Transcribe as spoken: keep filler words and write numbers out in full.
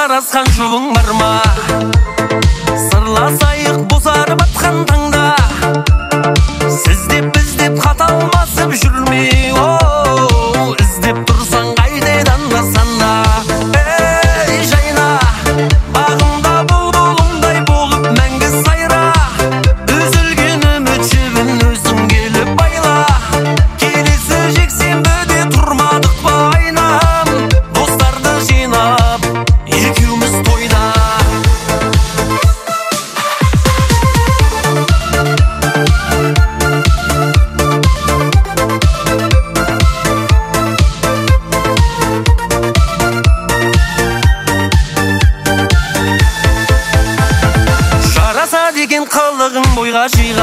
сарасқан жолың бар ма? Сырласайық бозарып атқан таңда, сіз деп біз деп хат алмасып жүрме. Оу, іздеп тұрсаң қайтедан басанда. Ей жайна, бағымда бұлбұлымдай болып мәңгі сайра. Үзілген үміт жібін өзің келіп байла. Келесі жексенбіде тұрмадық па айнам, достарды жинап екеуміз тойда. Жараса деген қылығың бойға жиға